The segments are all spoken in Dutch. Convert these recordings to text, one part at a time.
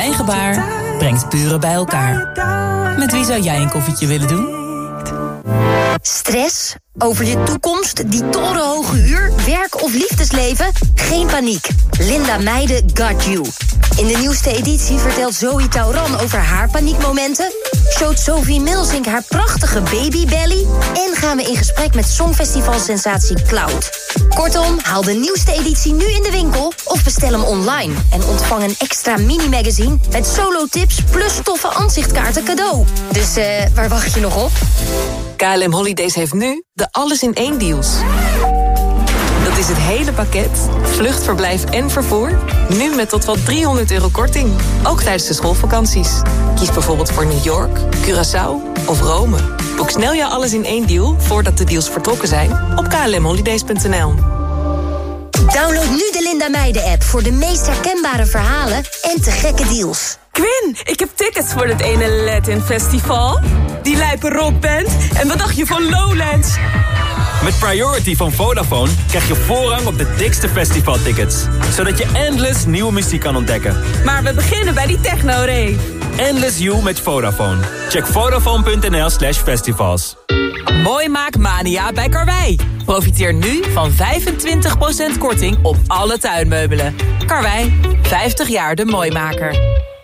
klein gebaar brengt buren bij elkaar. Met wie zou jij een koffietje willen doen? Stress? Over je toekomst, die torenhoge huur, werk of liefdesleven? Geen paniek. Linda Meijden got you. In de nieuwste editie vertelt Zoe Tauran over haar paniekmomenten, showt Sophie Milsink haar prachtige babybelly en gaan we in gesprek met Songfestivalsensatie Cloud. Kortom, haal de nieuwste editie nu in de winkel of bestel hem online en ontvang een extra mini-magazine met solo-tips plus toffe aanzichtkaarten cadeau. Dus waar wacht je nog op? KLM Holidays heeft nu de alles-in-één deals. Dat is het hele pakket, vluchtverblijf en vervoer. Nu met tot wel €300 korting. Ook tijdens de schoolvakanties. Kies bijvoorbeeld voor New York, Curaçao of Rome. Boek snel jouw alles-in-één deal voordat de deals vertrokken zijn op klmholidays.nl. Download nu de Linda Meijden app voor de meest herkenbare verhalen en te gekke deals. Quinn, ik heb tickets voor het ene Latin Festival. Die lijpe rockband. En wat dacht je van Lowlands? Met Priority van Vodafone krijg je voorrang op de dikste festivaltickets. Zodat je endless nieuwe muziek kan ontdekken. Maar we beginnen bij die techno-rave. Endless You met Vodafone. Check vodafone.nl/festivals. Mooi maak mania bij Karwei. Profiteer nu van 25% korting op alle tuinmeubelen. Karwei, 50 jaar de mooimaker.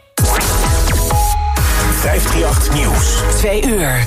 538 Nieuws. 2 uur.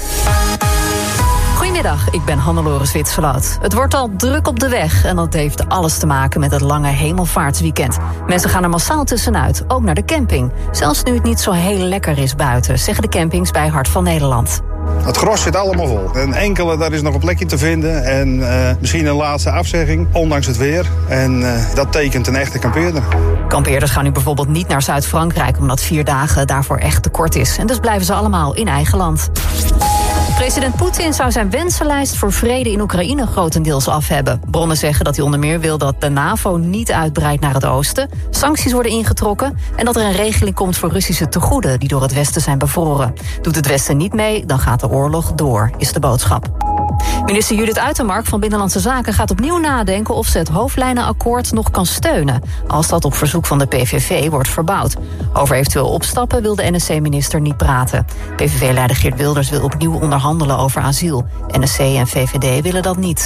Goedemiddag, ik ben Hannelore Zwitserloot. Het wordt al druk op de weg en dat heeft alles te maken met het lange hemelvaartsweekend. Mensen gaan er massaal tussenuit, ook naar de camping. Zelfs nu het niet zo heel lekker is buiten, zeggen de campings bij Hart van Nederland. Het gros zit allemaal vol. Een enkele, daar is nog een plekje te vinden. En misschien een laatste afzegging, ondanks het weer. En dat tekent een echte kampeerder. Kampeerders gaan nu bijvoorbeeld niet naar Zuid-Frankrijk, omdat 4 dagen daarvoor echt te kort is. En dus blijven ze allemaal in eigen land. President Poetin zou zijn wensenlijst voor vrede in Oekraïne grotendeels af hebben. Bronnen zeggen dat hij onder meer wil dat de NAVO niet uitbreidt naar het oosten, sancties worden ingetrokken en dat er een regeling komt voor Russische tegoeden die door het Westen zijn bevroren. Doet het Westen niet mee, dan gaat de oorlog door, is de boodschap. Minister Judith Uyttermark van Binnenlandse Zaken gaat opnieuw nadenken of ze het hoofdlijnenakkoord nog kan steunen, als dat op verzoek van de PVV wordt verbouwd. Over eventueel opstappen wil de NSC-minister niet praten. PVV-leider Geert Wilders wil opnieuw onderhandelen over asiel. NSC en VVD willen dat niet.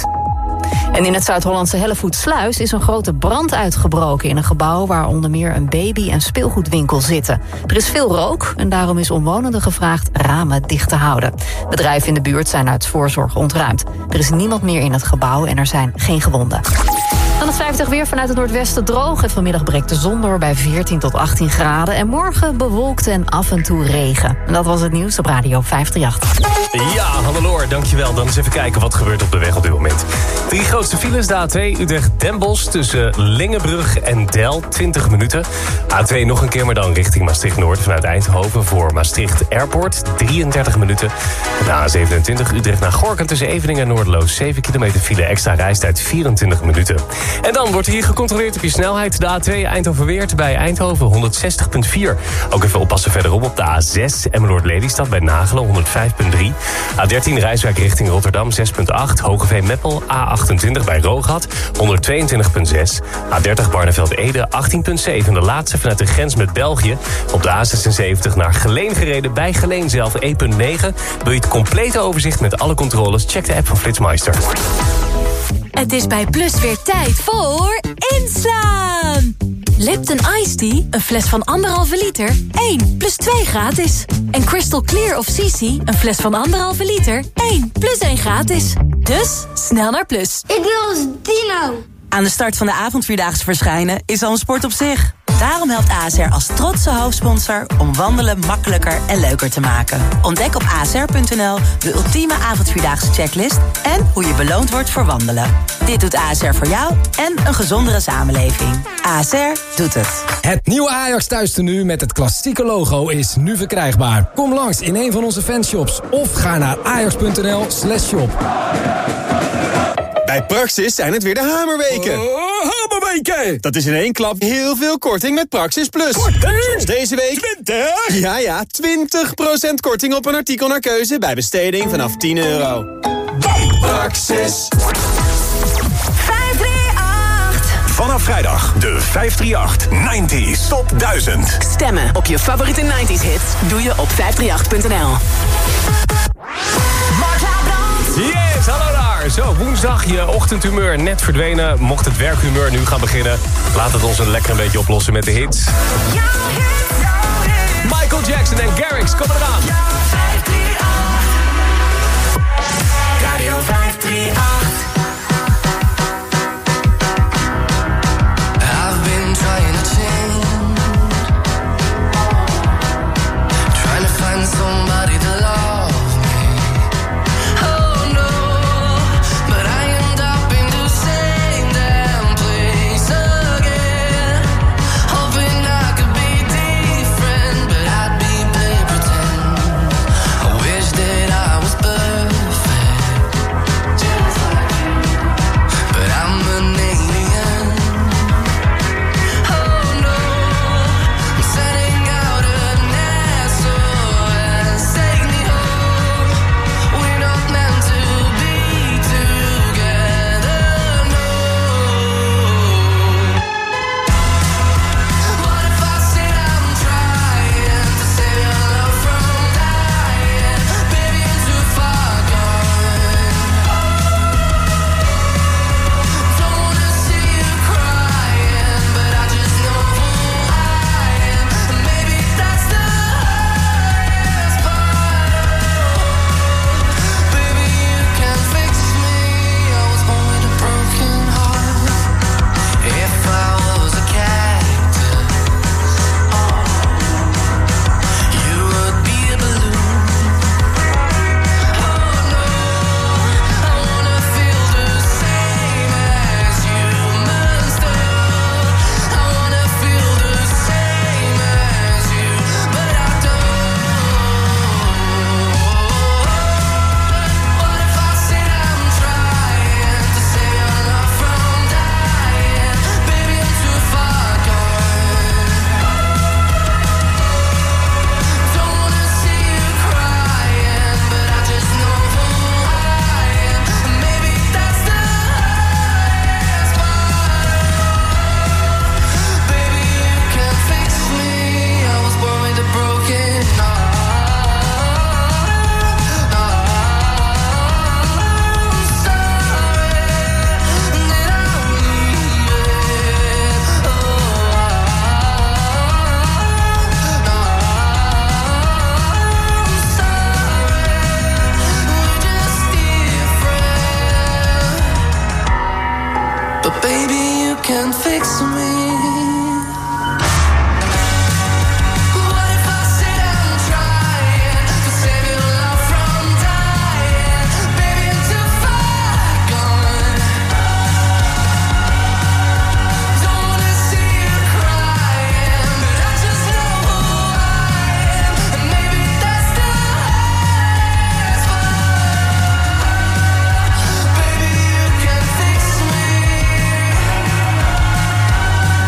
En in het Zuid-Hollandse Hellevoetsluis is een grote brand uitgebroken in een gebouw waar onder meer een baby- en speelgoedwinkel zitten. Er is veel rook en daarom is omwonenden gevraagd ramen dicht te houden. Bedrijven in de buurt zijn uit voorzorg ontruimd. Er is niemand meer in het gebouw en er zijn geen gewonden. Dan het 50 weer vanuit het noordwesten droog. En vanmiddag breekt de zon door bij 14 tot 18 graden. En morgen bewolkt en af en toe regen. En dat was het nieuws op Radio 538. Ja, Hannelore, dankjewel. Dan eens even kijken wat gebeurt op de weg op dit moment. 3 grootste files, de A2 Utrecht-Den Bosch tussen Lingebrug en Del, 20 minuten. A2 nog een keer, maar dan richting Maastricht-Noord vanuit Eindhoven voor Maastricht Airport, 33 minuten. De A27 Utrecht naar Gorinchem tussen Eveningen en Noorderloos, 7 kilometer file, extra reistijd 24 minuten. En dan wordt hier gecontroleerd op je snelheid. De A2 Eindhoven-Weert bij Eindhoven 160,4. Ook even oppassen verderop op de A6 Emmeloord-Lelystad bij Nagelen 105,3. A13 Rijswijk richting Rotterdam 6,8. Hogeveen-Meppel A28 bij Roogat 122,6. A30 Barneveld-Ede 18,7. De laatste vanuit de grens met België. Op de A76 naar Geleen gereden bij Geleen zelf 1,9. Wil je het complete overzicht met alle controles? Check de app van Flitsmeister. Het is bij Plus weer tijd voor inslaan. Lipton Iced Tea, een fles van 1,5 liter, 1 plus 2 gratis. En Crystal Clear of CC, een fles van 1,5 liter, 1 plus 1 gratis. Dus snel naar Plus. Ik wil als Dino. Aan de start van de avondvierdaagse verschijnen is al een sport op zich. Daarom helpt ASR als trotse hoofdsponsor om wandelen makkelijker en leuker te maken. Ontdek op asr.nl de ultieme avondvierdaagse checklist en hoe je beloond wordt voor wandelen. Dit doet ASR voor jou en een gezondere samenleving. ASR doet het. Het nieuwe Ajax thuistenu met het klassieke logo is nu verkrijgbaar. Kom langs in een van onze fanshops of ga naar ajax.nl/shop. Bij Praxis zijn het weer de hamerweken. Hamerweken! Dat is in één klap heel veel korting met Praxis Plus. Korting? Zoals deze week 20? Ja, 20% korting op een artikel naar keuze bij besteding vanaf €10. Praxis. 538. Vanaf vrijdag de 538 90s Top 1000. Stemmen op je favoriete 90s hits doe je op 538.nl. Yes, hallo daar. Zo, woensdag, je ochtendhumeur net verdwenen. Mocht het werkhumeur nu gaan beginnen, laat het ons een beetje oplossen met de hits. Michael Jackson en Garrix komen eraan. Radio 538. I've been trying to change, trying to find somebody to love me. Oh no, but I end up in the same damn place again. Hoping I could be different, but I'd be play pretend. I wish that I was perfect, just like you, but I'm an alien. Oh no, I'm setting out an SOS, take me home. We're not meant to be together, no. What if I said I'm trying to save your love from dying? Baby, I'm too far gone. Don't wanna see you crying, but I just know who I am. And maybe that's the hardest part. Baby, you can fix me. I was born with a broken heart. If I was a cactus, you would be a balloon. Oh no, I wanna feel the same as you, monster. I wanna feel the same as you, but I don't. What if I said I'm trying to save your love from dying? Baby, I'm too far gone. Don't wanna see you crying, but I just know who I am. And maybe that's the hardest part. Baby, you can fix me. I was born with a broken heart. I'm sorry that I'm leaving. I'm sorry, we're just different. But baby, you can fix me. What if I said I'm trying to save your love from dying? Baby, I'm too far gone. Don't wanna see you crying, but I just know who I am. And maybe that's the hardest part. Baby, you can fix me.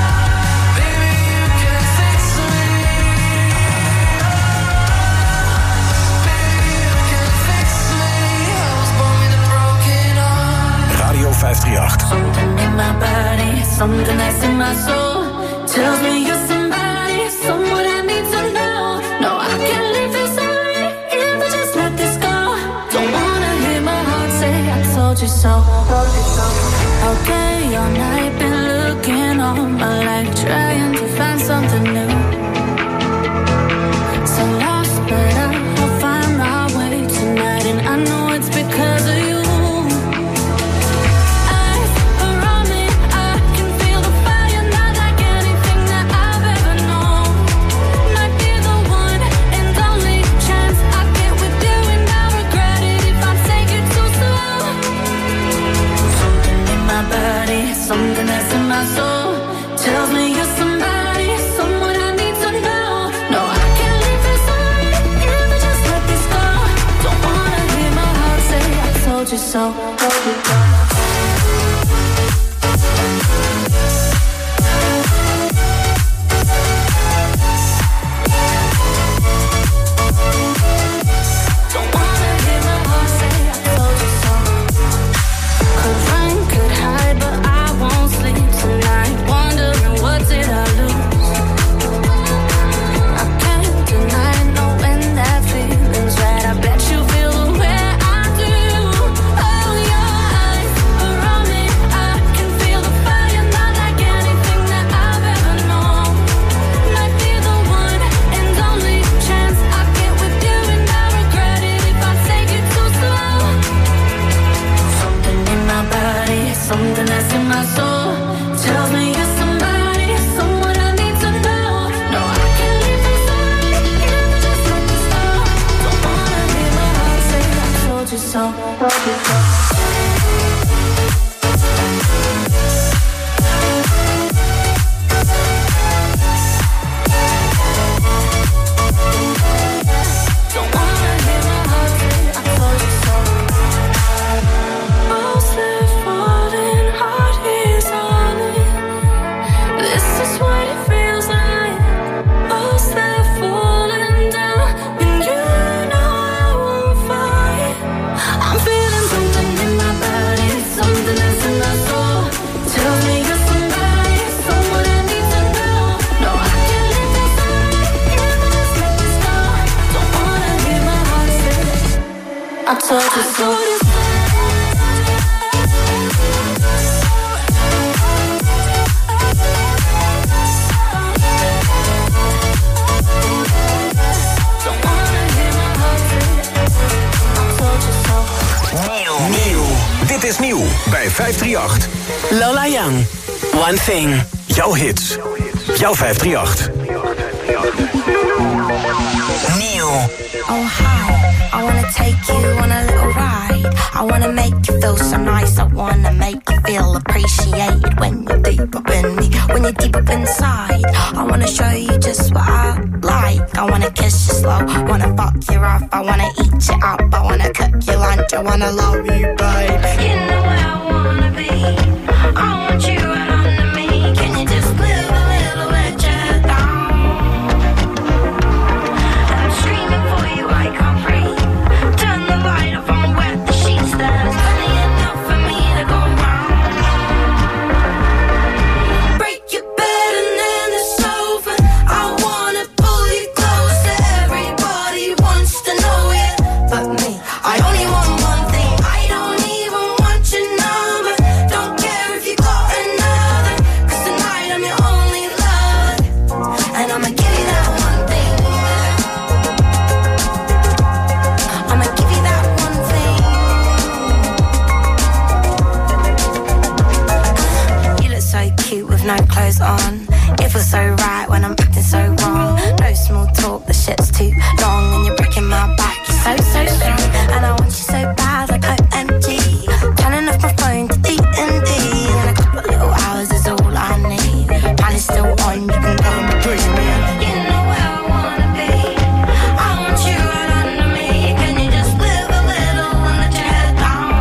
told you so. Nieuw. Dit is nieuw bij 538. Lola Young, One Thing. Jouw hits. Jouw 538. Nieuw. Oh hi, I wanna take you on a little ride. I wanna make you feel so nice. I wanna make you feel appreciated when you're deep up in me, when you're deep up inside. I wanna show you just what I like. I wanna kiss you slow, wanna fuck you rough. I wanna eat you up, I wanna cook you lunch. I wanna love you, babe. You know where I wanna be. I want you right under me. Can you just live a little bit down? I'm streaming for you, I can't breathe. Turn the light off, I'm wet the sheets. There's plenty enough for me to go round. Break your bed and then it's over. I wanna pull you closer. Everybody wants to know it, but me, I only want one thing. I don't even want your number. Don't care if you got another, 'cause tonight I'm your only love. And I'ma give you that one thing. I'ma give you that one thing. You look so cute with no clothes on. It feels so right when I'm acting so wrong. No small talk, the shit's too long. And you're breaking my back, you're so strong. And I want you so bad like OMG. Turning off my phone to D&D. And a couple little hours is all I need. Plan is still on, you can go and dream me. You know where I wanna be. I want you right under me. Can you just live a little and let your head down?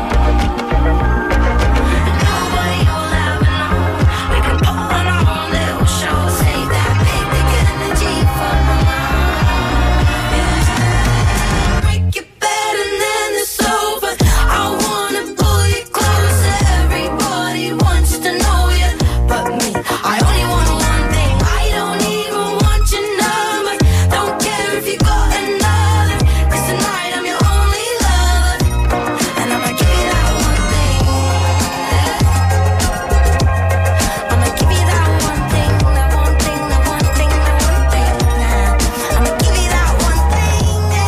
Nobody will ever know. We can put on our own little show. Save that big energy for my mind. Break your bed and then it's over. I wanna pull you closer. Everybody wants to know you, but me, I only want one thing. I don't even want your number. Don't care if you got another, 'cause tonight I'm your only lover. And I'ma give you that one thing. I'ma give you that one thing, that one thing, that one thing, that one thing. I'ma give you that one thing.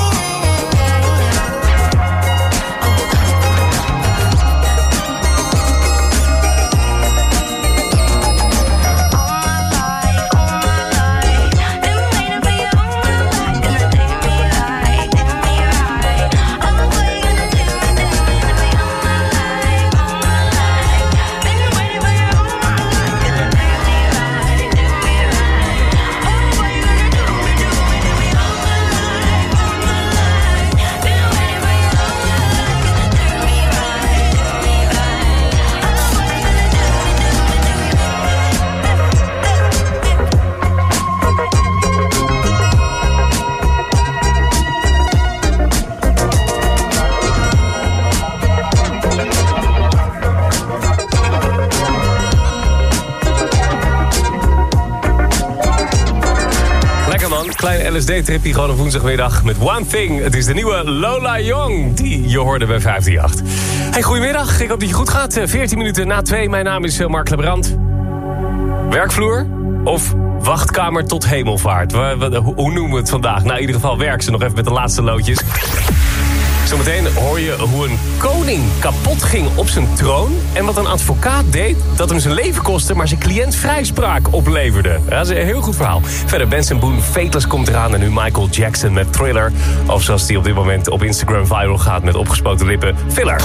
Lekker man, kleine LSD-tripje gewoon op woensdagmiddag met One Thing. Het is de nieuwe Lola Young die je hoorde bij 538. Hey, goedemiddag, ik hoop dat je goed gaat. 14 minuten na 2, mijn naam is Mark Lebrand. Werkvloer of wachtkamer tot hemelvaart? Hoe noemen we het vandaag? Nou, in ieder geval werk ze nog even met de laatste loodjes. Zometeen hoor je hoe een koning kapot ging op zijn troon en wat een advocaat deed dat hem zijn leven kostte, maar zijn cliënt vrijspraak opleverde. Dat is een heel goed verhaal. Verder Benson Boone, Fateless komt eraan en nu Michael Jackson met Thriller. Of zoals die op dit moment op Instagram viral gaat met opgespoten lippen, Filler.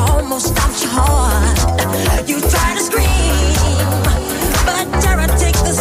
You try to scream, but terror takes the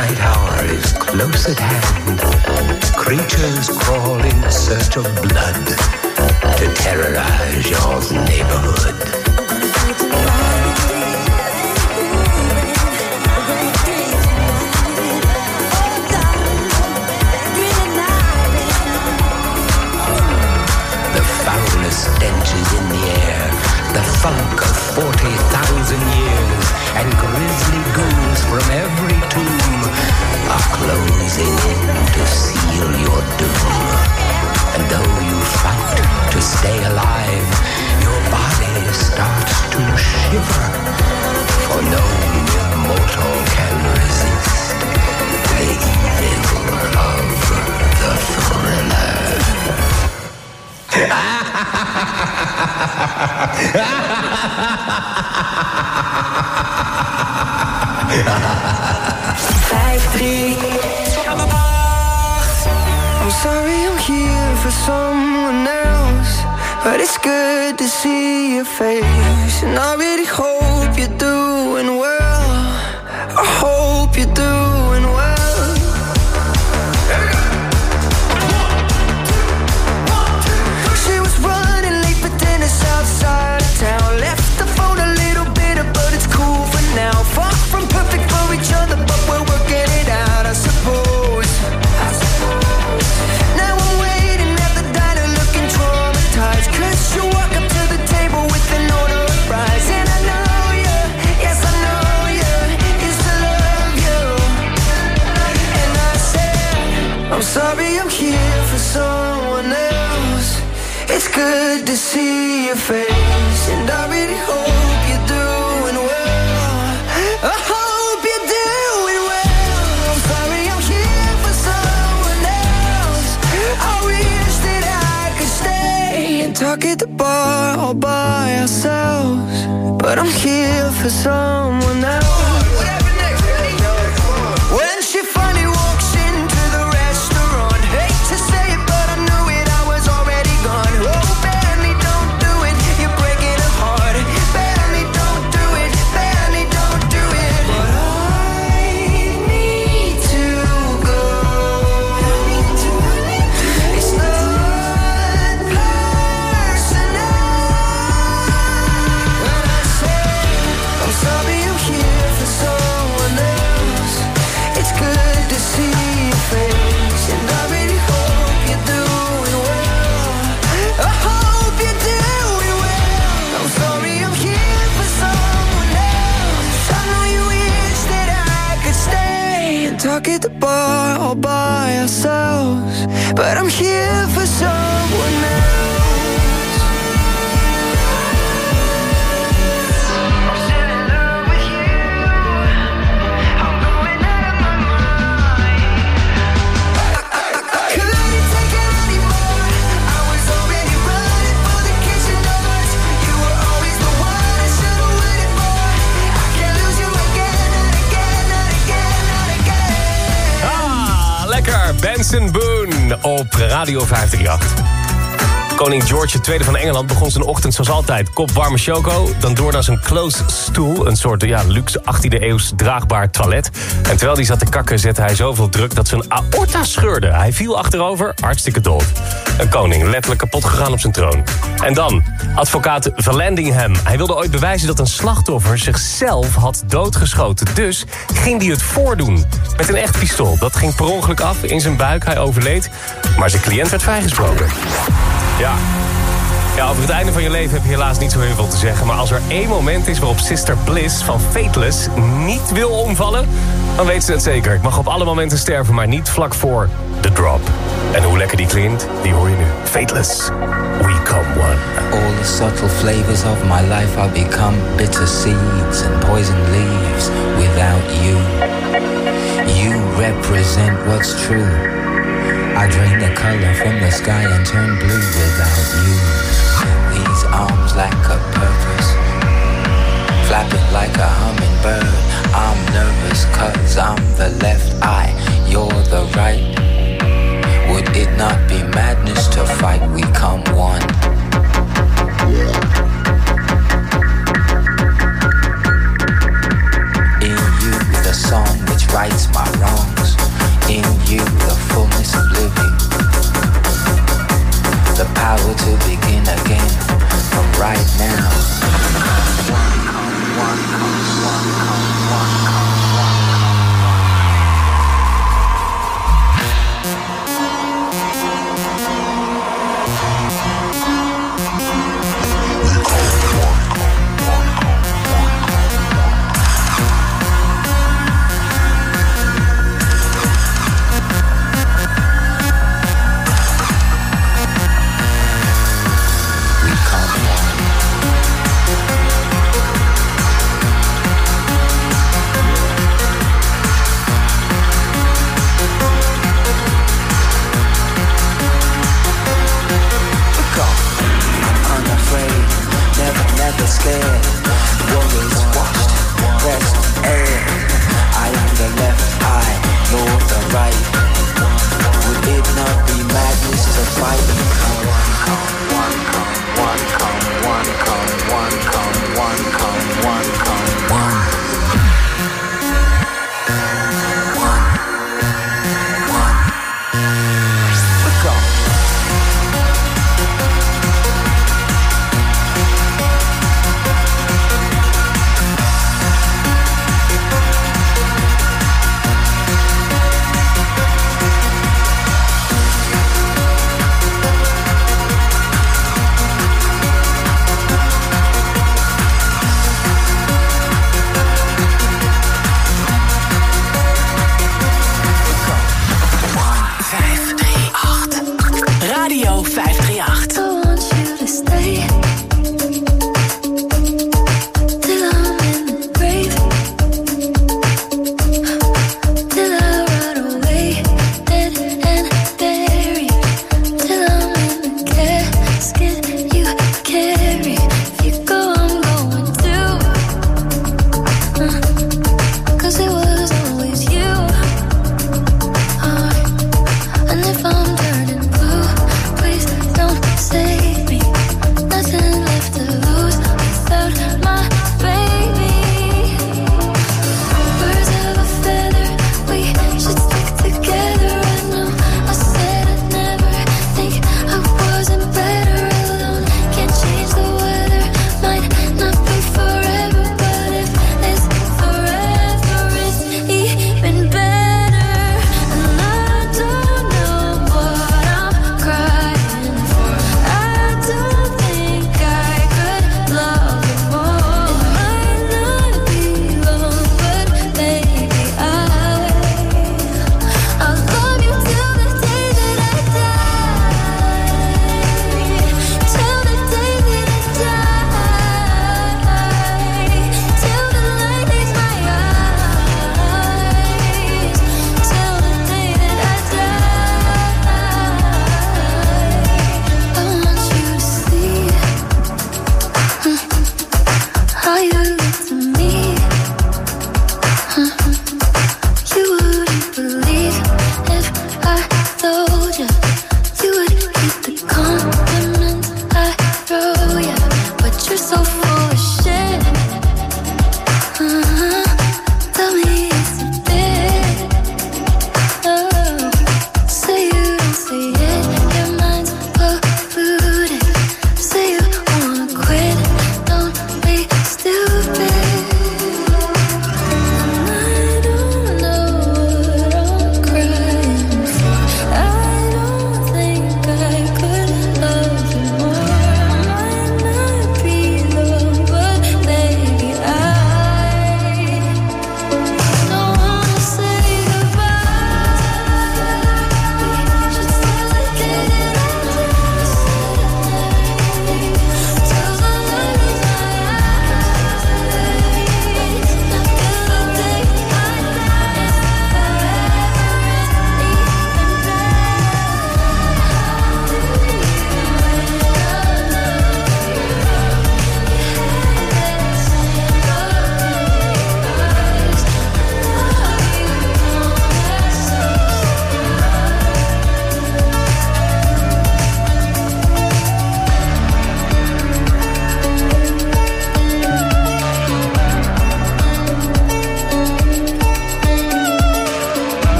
midnight hour is close at hand. Creatures crawl in search of blood to terrorize your neighborhood. The foulest stenches in the air, the funk of 40,000 years, and grisly ghouls from every tomb are closing in to seal your doom. And though you fight to stay alive, your body starts to shiver, for no mortal can resist the evil of the thriller. 5-3. I'm sorry I'm here for someone else, but it's good to see your face. And I really hope you're doing well. I hope you're doing well. She was running late for dinner outside of town. Left the phone a little bitter, but it's cool for now. Far from perfect for each other, but we're working it out, I suppose. Now I'm waiting at the diner looking traumatized, 'cause you walk up to the table with an order of fries. And I know you, yes I know you, used to love you. And I said, I'm sorry I'm here for someone else. It's good to see your face, and I really hope you're doing well. I hope you're doing well. I'm sorry I'm here for someone else. I wish that I could stay and talk at the bar all by ourselves, but I'm here for someone else. When she finally walks into the restaurant, hate to say it, but I knew it, I was already gone. Oh, Benny, don't do it, you're breaking her heart. Benny, don't do it, Benny, don't do it. But I need to go. It's not personal. When I say I'm sorry I'm here for someone else, it's good to see your face, and I really hope you're doing well. I hope you're doing well. I'm sorry I'm here for someone else. I know you wish that I could stay and talk at the bar all by ourselves, but I'm here for someone else. Benson Boone op Radio 538. Koning George II van Engeland begon zijn ochtend zoals altijd. Kop warme choco, dan door naar zijn close stoel. Een soort luxe 18e eeuws draagbaar toilet. En terwijl hij zat te kakken zette hij zoveel druk dat zijn aorta scheurde. Hij viel achterover, hartstikke dood. Een koning, letterlijk kapot gegaan op zijn troon. En dan, advocaat Vallandigham. Hij wilde ooit bewijzen dat een slachtoffer zichzelf had doodgeschoten. Dus ging hij het voordoen. Met een echt pistool. Dat ging per ongeluk af in zijn buik. Hij overleed. Maar zijn cliënt werd vrijgesproken. Ja, over het einde van je leven heb je helaas niet zo heel veel te zeggen. Maar als er één moment is waarop Sister Bliss van Fateless niet wil omvallen, dan weet ze het zeker. Ik mag op alle momenten sterven, maar niet vlak voor The Drop. En hoe lekker die klinkt, die hoor je nu. Fateless, we come one. All the subtle flavors of my life I'll become bitter seeds and poison leaves without you. You represent what's true. I drain the color from the sky and turn blue without you. These arms lack a purpose, flapping like a hummingbird. I'm nervous 'cause I'm the left eye, you're the right. Would it not be madness to fight? We come one. In you, the song which rights my wrong.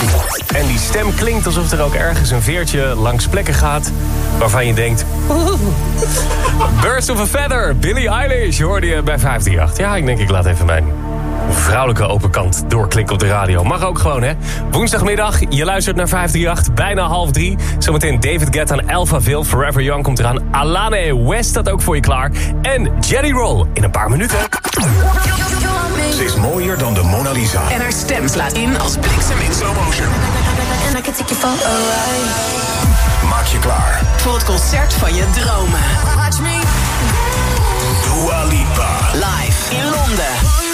En die stem klinkt alsof er ook ergens een veertje langs plekken gaat waarvan je denkt... Birds of a Feather, Billie Eilish, hoorde je bij 538. Ja, ik denk ik laat even mijn vrouwelijke open kant doorklikken op de radio. Mag ook gewoon, hè? Woensdagmiddag, je luistert naar 538, bijna 2:30. Zometeen David Guetta en Alphaville, Forever Young komt eraan. Alane West staat ook voor je klaar. En Jelly Roll in een paar minuten. Ze is mooier dan de Mona Lisa. En haar stem slaat in als bliksem in slow motion. Maak je klaar. Voor het concert van je dromen. Watch me. Dua Lipa. Live in Londen.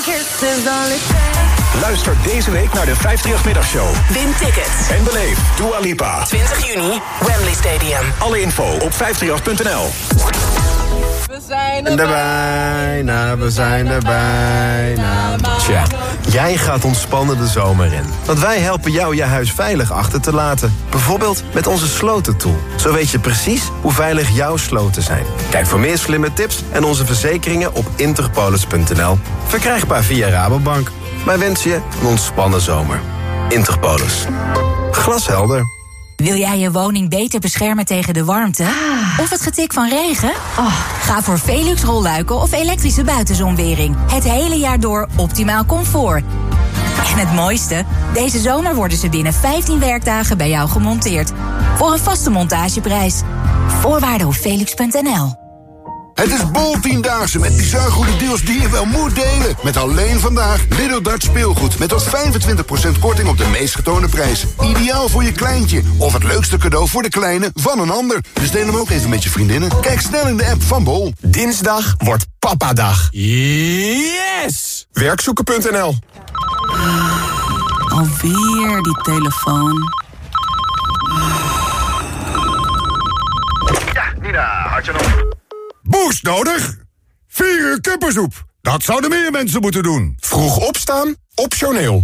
Luister deze week naar de 538-middagshow. Win tickets. En beleef Dua Lipa. 20 juni, Wembley Stadium. Alle info op 538.nl. We zijn er bijna, we zijn er bijna. Tja, jij gaat ontspannen de zomer in. Want wij helpen jou je huis veilig achter te laten. Bijvoorbeeld met onze slotentool. Zo weet je precies hoe veilig jouw sloten zijn. Kijk voor meer slimme tips en onze verzekeringen op interpolis.nl. Verkrijgbaar via Rabobank. Wij wensen je een ontspannen zomer. Interpolis. Glashelder. Wil jij je woning beter beschermen tegen de warmte? Of het getik van regen? Ga voor Velux rolluiken of elektrische buitenzonwering. Het hele jaar door optimaal comfort. En het mooiste? Deze zomer worden ze binnen 15 werkdagen bij jou gemonteerd. Voor een vaste montageprijs. Voorwaarden op velux.nl. Het is bol 10-daagse met bizar goede deals die je wel moet delen. Met alleen vandaag Little Dutch speelgoed. Met tot 25% korting op de meest getoonde prijzen. Ideaal voor je kleintje. Of het leukste cadeau voor de kleine van een ander. Dus deel hem ook even met je vriendinnen. Kijk snel in de app van Bol. Dinsdag wordt papadag. Yes! Werkzoeken.nl. Alweer die telefoon. Ja, Nina, had je nog... Boost nodig? 4 uur kuppensoep. Dat zouden meer mensen moeten doen. Vroeg opstaan? Optioneel.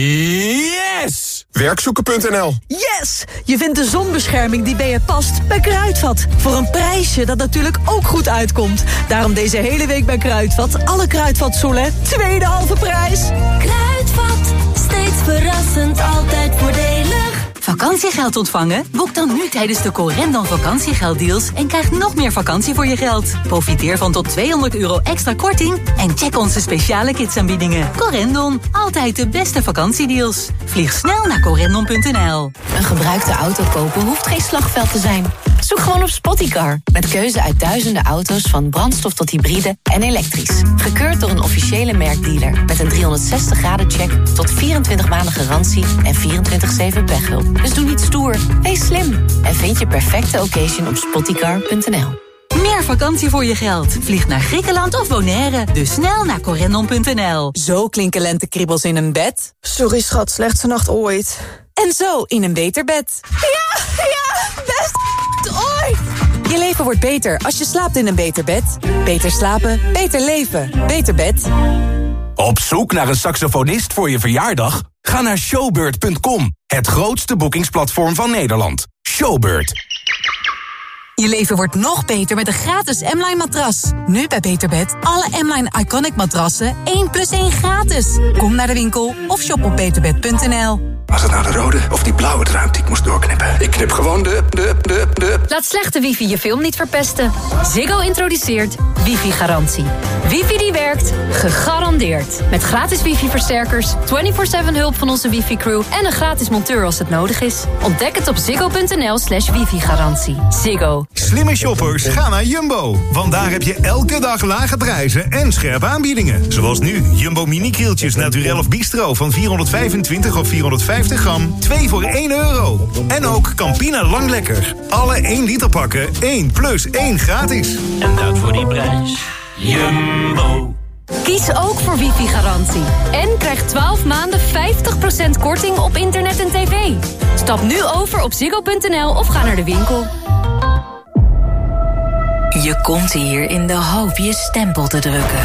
Yes! Werkzoeken.nl. Yes! Je vindt de zonbescherming die bij je past bij Kruidvat. Voor een prijsje dat natuurlijk ook goed uitkomt. Daarom deze hele week bij Kruidvat. Alle Kruidvat-sollen, tweede halve prijs. Kruidvat, steeds verrassend, altijd voordelig. Vakantiegeld ontvangen? Boek dan nu tijdens de Corendon vakantiegelddeals en krijg nog meer vakantie voor je geld. Profiteer van tot €200 extra korting en check onze speciale kidsaanbiedingen. Corendon, altijd de beste vakantiedeals. Vlieg snel naar corendon.nl. Een gebruikte auto kopen hoeft geen slagveld te zijn. Zoek gewoon op Spottycar. Met keuze uit duizenden auto's van brandstof tot hybride en elektrisch. Gekeurd door een officiële merkdealer. Met een 360-graden-check tot 24 maanden garantie en 24/7 pechhulp. Dus doe niet stoer, wees slim. En vind je perfecte occasion op spottycar.nl. Meer vakantie voor je geld. Vlieg naar Griekenland of Bonaire. Dus snel naar corendon.nl. Zo klinken lentekriebels in een bed. Sorry schat, slechtste nacht ooit. En zo in een beter bed. Ja, best ooit. Je leven wordt beter als je slaapt in een beter bed. Beter slapen, beter leven. Beter bed. Op zoek naar een saxofonist voor je verjaardag? Ga naar showbird.com. Het grootste boekingsplatform van Nederland. Showbird. Je leven wordt nog beter met een gratis M-Line matras. Nu bij Beterbed. Alle M-Line Iconic matrassen 1+1 gratis. Kom naar de winkel of shop op beterbed.nl. Was het nou de rode of die blauwe draad die ik moest doorknippen? Ik knip gewoon de... Laat slechte wifi je film niet verpesten. Ziggo introduceert wifi-garantie. Wifi die werkt, gegarandeerd. Met gratis wifi-versterkers, 24/7 hulp van onze wifi-crew... en een gratis monteur als het nodig is. Ontdek het op ziggo.nl/wifi-garantie. Ziggo. Slimme shoppers, ga naar Jumbo. Want daar heb je elke dag lage prijzen en scherpe aanbiedingen. Zoals nu, Jumbo mini-krieltjes naturel of bistro van 425 of 450 gram. 2 voor €1. En ook Campina Lang Lekker. Alle 1 liter pakken, 1 + 1 gratis. En dat voor die prijs. Jumbo. Kies ook voor wifi-garantie. En krijg 12 maanden 50% korting op internet en tv. Stap nu over op ziggo.nl of ga naar de winkel. Je komt hier in de hoop je stempel te drukken.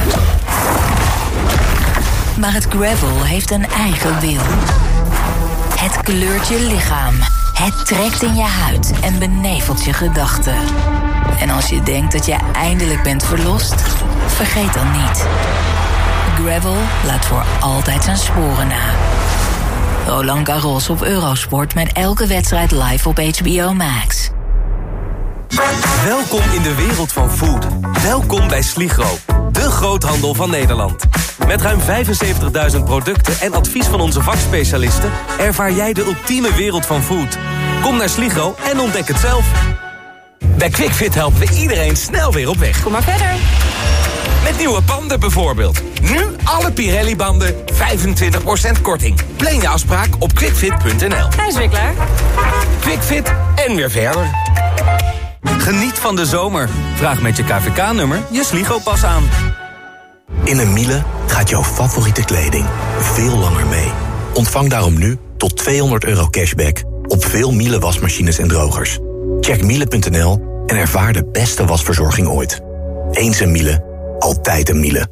Maar het gravel heeft een eigen wil. Het kleurt je lichaam. Het trekt in je huid en benevelt je gedachten. En als je denkt dat je eindelijk bent verlost, vergeet dan niet. Gravel laat voor altijd zijn sporen na. Roland Garros op Eurosport met elke wedstrijd live op HBO Max. Welkom in de wereld van food. Welkom bij Sligro, de groothandel van Nederland. Met ruim 75.000 producten en advies van onze vakspecialisten ervaar jij de ultieme wereld van food. Kom naar Sligro en ontdek het zelf. Bij QuickFit helpen we iedereen snel weer op weg. Kom maar verder. Met nieuwe banden bijvoorbeeld. Nu alle Pirelli-banden 25% korting. Plan je afspraak op quickfit.nl. Hij is weer klaar. QuickFit en weer verder. Geniet van de zomer. Vraag met je KVK-nummer je Sligo-pas aan. In een Miele gaat jouw favoriete kleding veel langer mee. Ontvang daarom nu tot €200 cashback op veel Miele wasmachines en drogers. Check miele.nl en ervaar de beste wasverzorging ooit. Eens een Miele, altijd een Miele.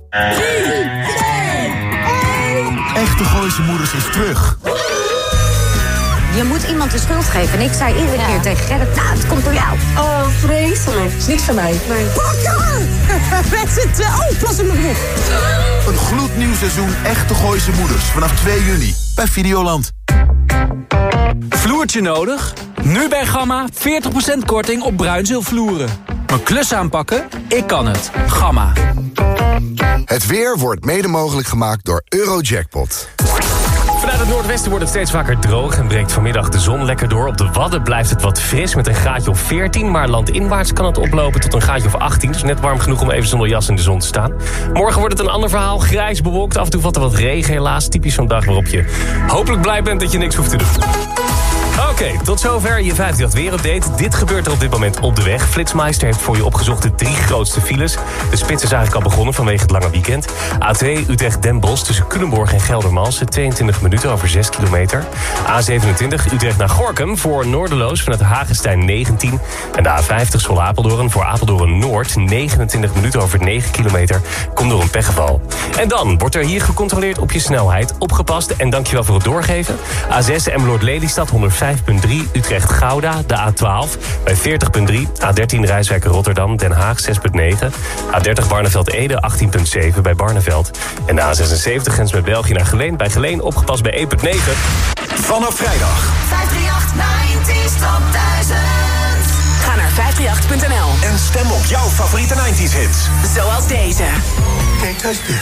Echte Gooise Moeders is terug. Je moet iemand de schuld geven. En ik zei iedere keer tegen Gerrit, nou, het komt door jou. Oh, vreselijk. Is niks van mij. Nee. Pakken! Met z'n tweeën. Oh, pas in mijn broek. Een gloednieuw seizoen Echte Gooise Moeders vanaf 2 juni bij Videoland. Vloertje nodig? Nu bij Gamma 40% korting op bruinzeelvloeren. Mijn klus aanpakken? Ik kan het. Gamma. Het weer wordt mede mogelijk gemaakt door Eurojackpot. Vanuit het noordwesten wordt het steeds vaker droog en breekt vanmiddag de zon lekker door. Op de Wadden blijft het wat fris met een graadje of 14... maar landinwaarts kan het oplopen tot een graadje of 18. Dus net warm genoeg om even zonder jas in de zon te staan. Morgen wordt het een ander verhaal, grijs bewolkt. Af en toe valt er wat regen helaas. Typisch zo'n dag waarop je hopelijk blij bent dat je niks hoeft te doen. Oké, tot zover je 538 weerupdate. Dit gebeurt er op dit moment op de weg. Flitsmeister heeft voor je opgezocht de 3 grootste files. De spits is eigenlijk al begonnen vanwege het lange weekend. A2 Utrecht-Den Bosch tussen Culemborg en Geldermalsen. 22 minuten over 6 kilometer. A27 Utrecht naar Gorinchem voor Noorderloos vanuit Hagestein 19. En de A50 Zwolle-Apeldoorn voor Apeldoorn-Noord. 29 minuten over 9 kilometer. Komt door een pechgeval. En dan wordt er hier gecontroleerd op je snelheid. Opgepast en dankjewel voor het doorgeven. A6 Emmeloord-Lelystad 105.3 Utrecht-Gouda, de A12 bij 40.3, A13 Rijswijk-Rotterdam, Den Haag 6.9, A30 Barneveld-Ede 18.7 bij Barneveld en de A76 grens met België naar Geleen, bij Geleen opgepast bij 1.9. Vanaf vrijdag 538 90's Top 1000. Ga naar 538.nl en stem op jouw favoriete 90's hits. Zoals deze. Can't touch this.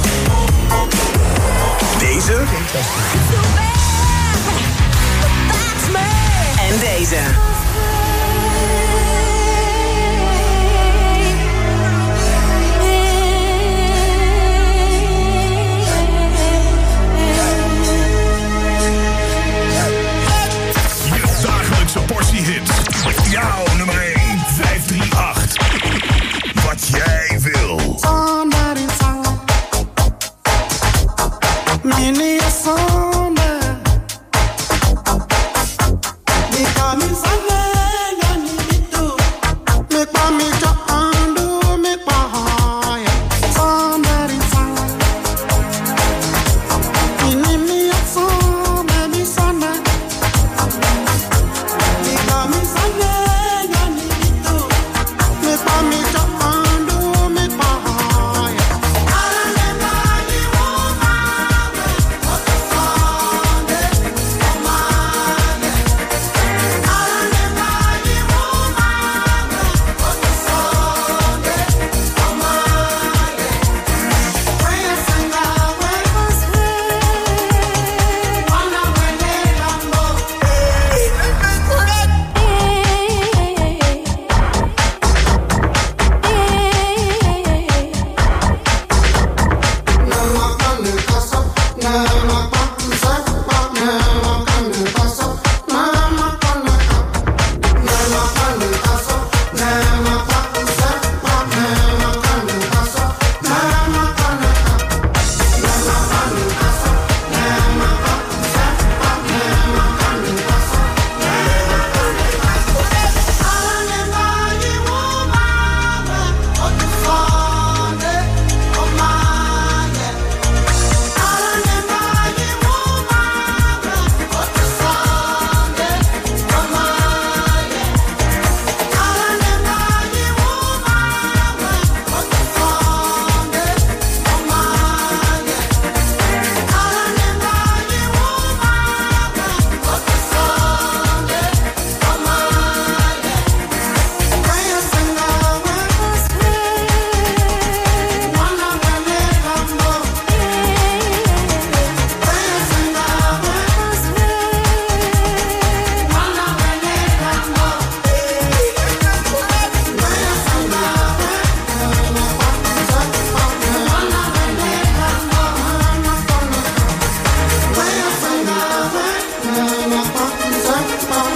Deze. En deze. Je dagelijkse portie hits. Jouw nummer 1, 538. Wat jij wil. Somebody song. Many a song. Because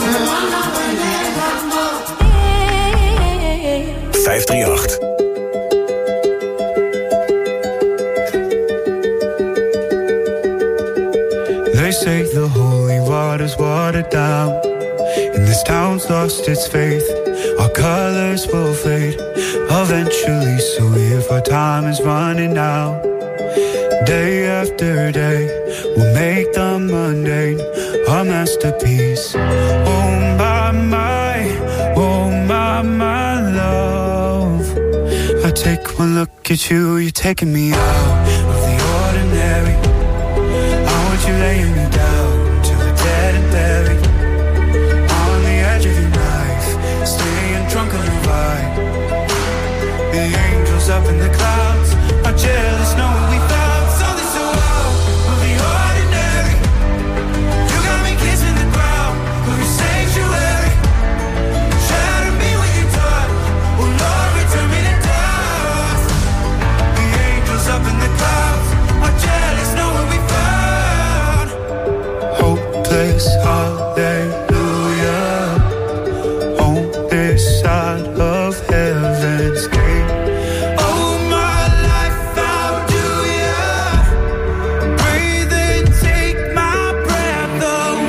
538. They say the holy water's watered down, and this town's lost its faith. Our colors will fade eventually, so if our time is running out, day after day, we'll make the mundane our masterpiece. Oh my love, I take one look at you, you're taking me out of the ordinary. I want you laying me down till we're dead and buried, on the edge of your knife, staying drunk on your vibe. The angels up in the clouds are jealous knowing we found something so out of the ordinary. You got me kissing the ground of your sanctuary. Shatter me when you touch, oh Lord, return me to dust. The angels up in the clouds are jealous knowing we found hopeless hallelujah on this side of heaven's gate. Oh my life, how do ya breathe and take my breath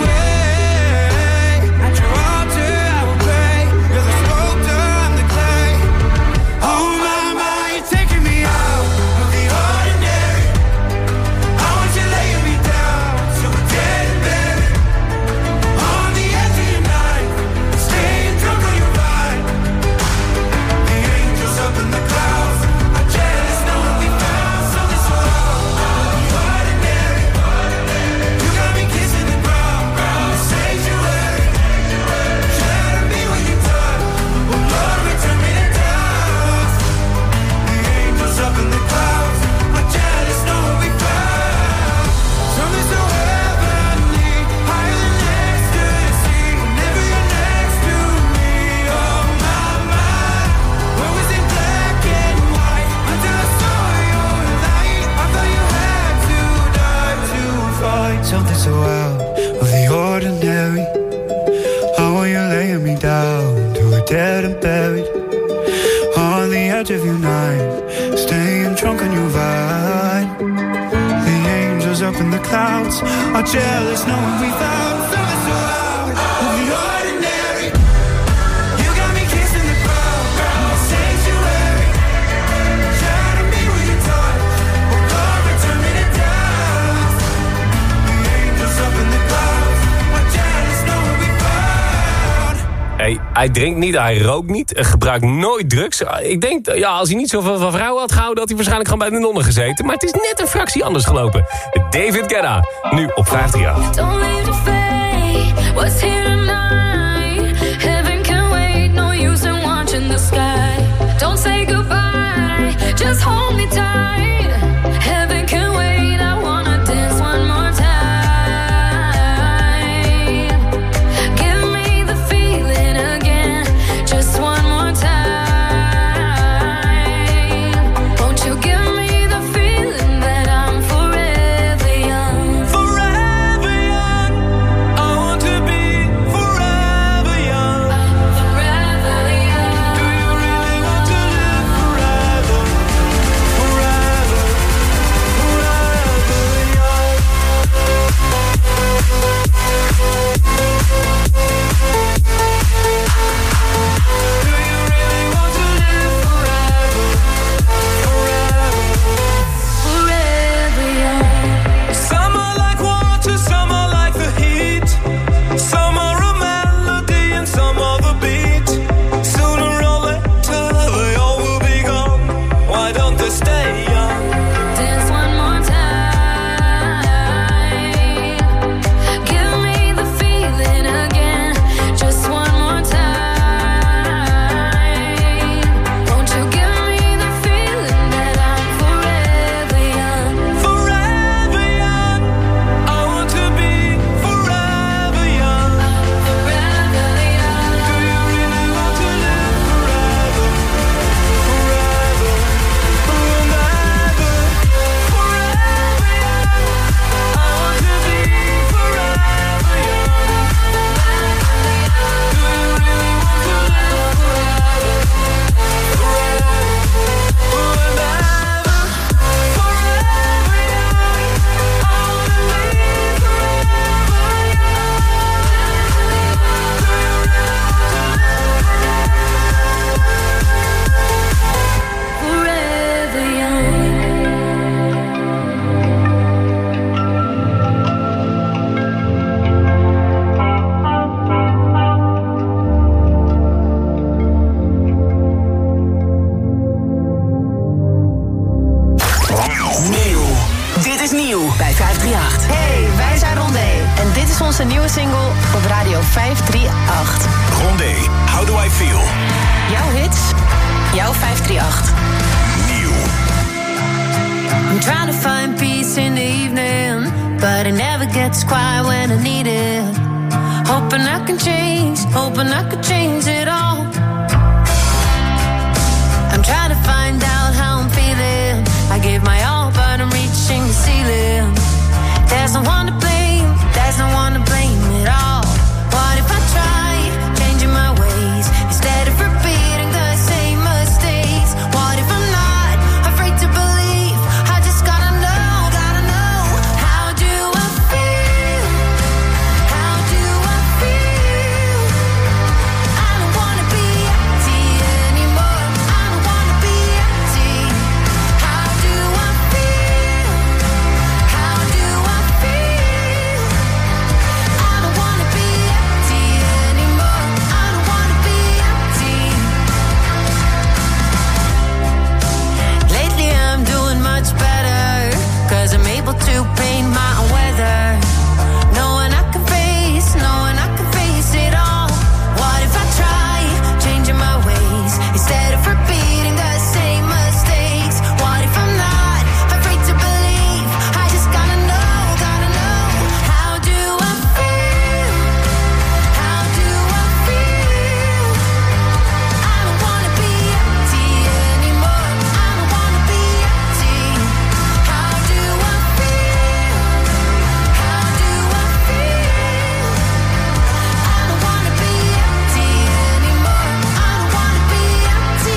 away? At your altar I will pray, you're the sculptor, I'm the clay. Oh my, you're taking me out of the ordinary. I want you laying me down till we're dead and buried, on the edge of your knife, staying drunk on your ride. The angels up in the clouds are jealous knowing we found something so out of the ordinary. You got me kissing the ground, sanctuary. Shatter me when you touch, oh Lord, return me to dust. The angels up in the clouds are jealous knowing we found something so heavenly, higher than ecstasy. Whenever you're next to me, oh my, where was it black and white until I saw your light? I thought you had to die to fight something so out of the ordinary. How are you laying me down till we're dead and buried, on the edge of your night, staying drunk on your vine. The angels up in the clouds are jealous knowing we found something so out of the ordinary. You got me kissing the ground, sanctuary. Shatter me when you touch, oh Lord, return me to dust. The angels up in the clouds are jealous knowing we found. Hey, hij drinkt niet, hij rookt niet, gebruikt nooit drugs. Ik denk, ja, als hij niet zoveel van vrouwen had gehouden, had hij waarschijnlijk gewoon bij de nonnen gezeten. Maar het is net een fractie anders gelopen. David Guetta, nu op 538. Don't leave the fate, what's here tonight? Heaven can wait, no use in watching the sky. Don't say goodbye, just hold me tight. Heaven can wait, I wanna dance one more time. Give me the feeling again, just one more time. Won't you give me the feeling that I'm forever young? Forever young, I want to be single op Radio 538. Rondé, How Do I Feel? Jouw hits, jouw 538. Nieuw. I'm trying to find peace in the evening, but it never gets quiet when I need it. Hoping I can change it all. I'm trying to find out how I'm feeling. I gave my all, but I'm reaching the ceiling. There's no one to blame at all. What if I try changing my ways instead of repeating the same mistakes? What if I'm not afraid to believe? I just gotta know. How do I feel? How do I feel? I don't wanna be empty anymore. I don't wanna be empty. How do I feel? How do I feel? I don't wanna be empty anymore. I don't wanna be empty. Lately I'm doing much better, 'cause I'm able to paint my own weather. Knowing I can face it all. What if I try changing my ways instead of repeating the same mistakes? What if I'm not afraid to believe? I just gotta know. How do I feel? How do I feel? I don't wanna be empty anymore. I don't wanna be empty. How do I feel? How do I feel? I don't wanna be empty anymore. I don't wanna be empty.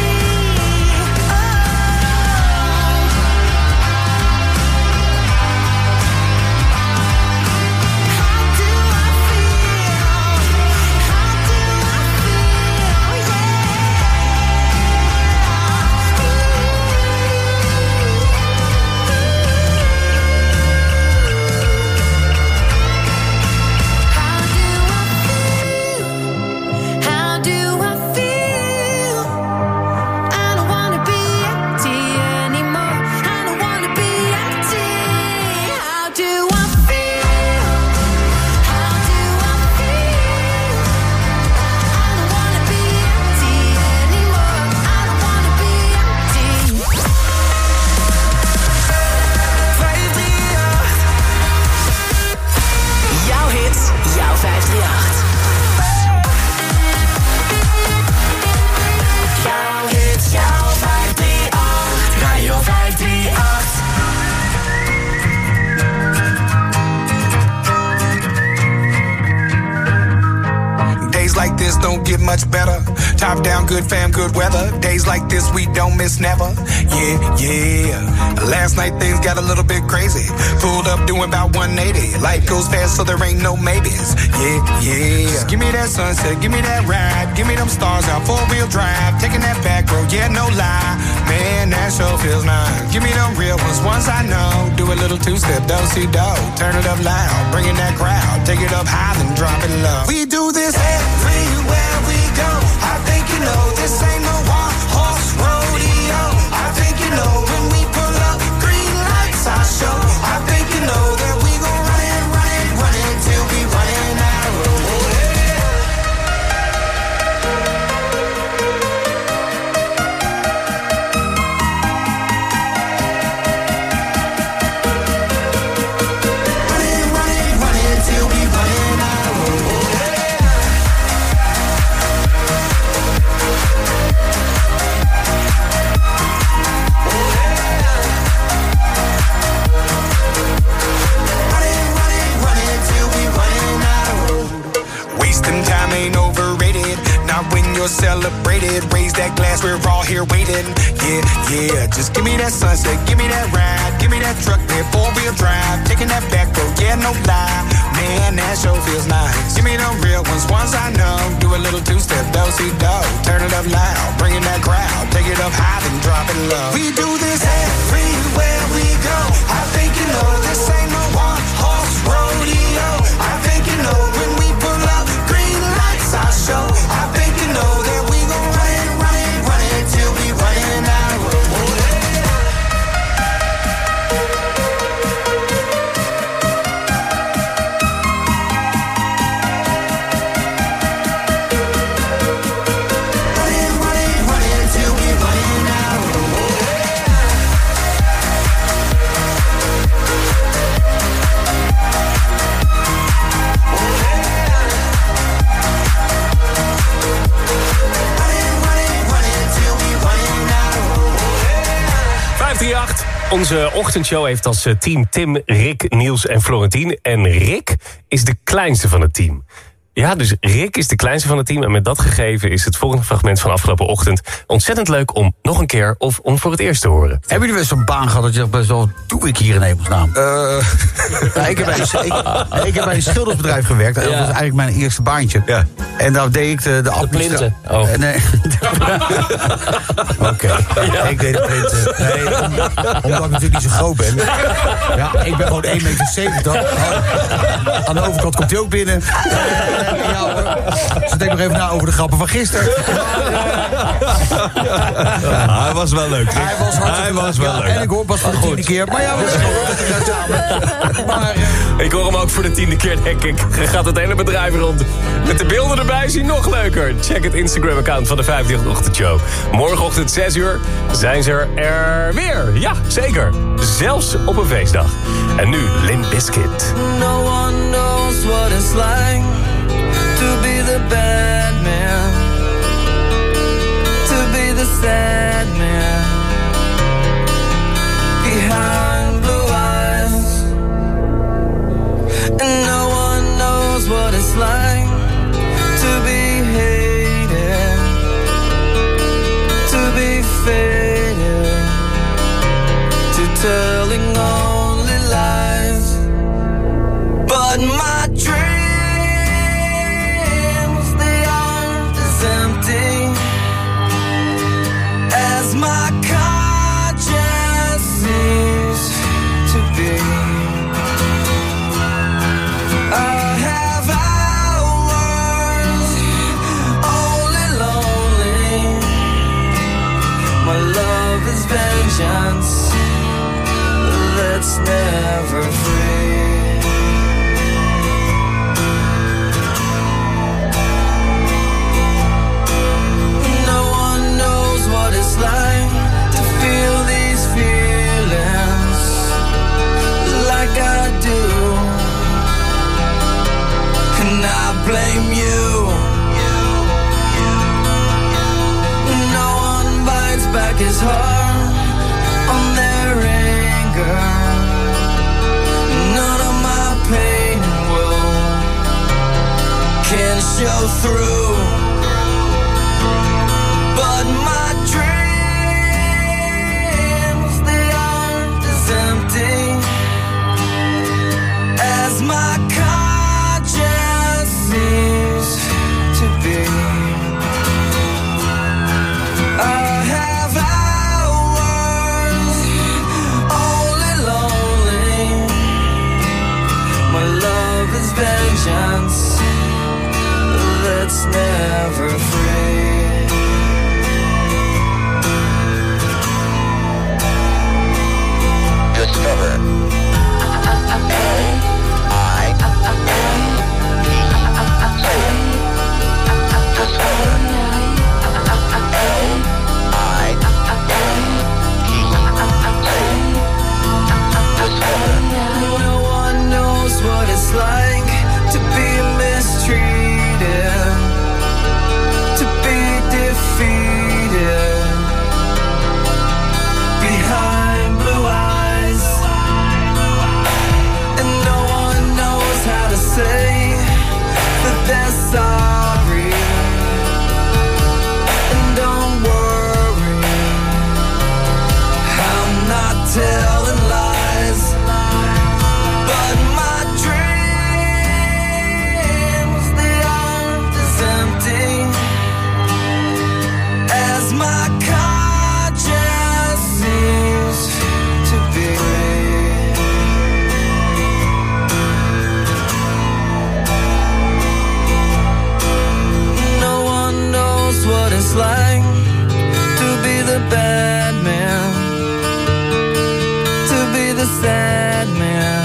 How do I feel? I don't wanna be empty anymore. I don't wanna be empty. How do I feel? How do I feel? I don't wanna be empty anymore. I don't wanna be empty. 538. Jouw hits, jouw 538. Jouw hits, jouw 538. Radio 538. Days like this don't get much better. Top down, good fam, good weather. Days like this we don't miss never. Yeah. Last night things got a little bit crazy. Pulled up doing about 180. Life goes fast so there ain't no maybes. Yeah. Just give me that sunset, give me that ride. Give me them stars out, 4-wheel drive. Taking that back road, yeah, no lie. Man, that sure feels nice. Give me them real ones I know. Do a little two-step, do-si-do. Turn it up loud, bring in that crowd. Take it up high, then drop it low. We do this everywhere we go. I think you know this ain't no one-horse rodeo. I think you know when we pull up, green lights I show. I think you know that we gon' run it till we running out of road. Run it till we running out of road. Running till we running out of road. Wasting time ain't overrated. Not when you're celebrated. Raise that glass, we're all here waiting. Yeah. Just give me that sunset, give me that ride. Give me that truck, that 4-wheel drive. Taking that back road, yeah, no lie. Man, that sure feels nice. Give me them real ones I know. Do a little two-step, do-si-do. Turn it up loud, bring in that crowd. Take it up high, then drop it low. We do this everywhere we go. I think you know this ain't no one-horse rodeo. I think you know when we pull up, green lights I show. I think you know that we gon' run it till we running out of road. 538. Onze ochtendshow heeft als team Tim, Rick, Niels en Florentien. En Rick is de kleinste van het team. Ja, dus Rick is de kleinste van het team. En met dat gegeven is het volgende fragment van afgelopen ochtend ontzettend leuk om nog een keer of om voor het eerst te horen. Hebben jullie wel zo'n baan gehad dat je dacht, best wel, doe ik hier in hemelsnaam? Ik heb bij een schildersbedrijf gewerkt. Dat was eigenlijk mijn eerste baantje. Ja. En daar deed ik de plinten. Oh. Nee. Oké. Ja. Ik deed de plinten. Nee, omdat ik natuurlijk niet zo groot ben. Ja, ik ben gewoon 1,70 meter. Aan de overkant komt hij ook binnen. Ja hoor. Dus denk nog even na over de grappen van gisteren. Hij was wel leuk. Hij was wel leuk. En ik hoor pas voor de 10e keer. Maar ja, we samen. Ik hoor hem ook voor de 10e keer, denk ik. Gaat het hele bedrijf rond. Met de beelden erbij zien nog leuker. Check het Instagram-account van de 538-ochtendshow. Morgenochtend 6 uur zijn ze er weer. Ja, zeker. Zelfs op een feestdag. En nu Limp Bizkit. No one knows what it's like to be the bad man, to be the sad man behind blue eyes. And no one knows what it's like to be hated, to be faded, to telling only lies. But my dreams, they aren't as empty as my conscience seems to be. I have hours only lonely. My love is vengeance that's never free. Like to feel these feelings like I do, and I blame you. No one bites back his heart on their anger. None of my pain will can show through. But my as my conscience seems to be. I have hours only lonely. My love is vengeance that's never free. Discover. No one knows what it's like to be mistreated, to be defeated behind blue eyes. And no one knows how to say that they're sorry. And don't worry, I'm not telling lies. But my dreams, they aren't as empty as my conscience seems to be. No one knows what it's like to be the bad man, to be the sad man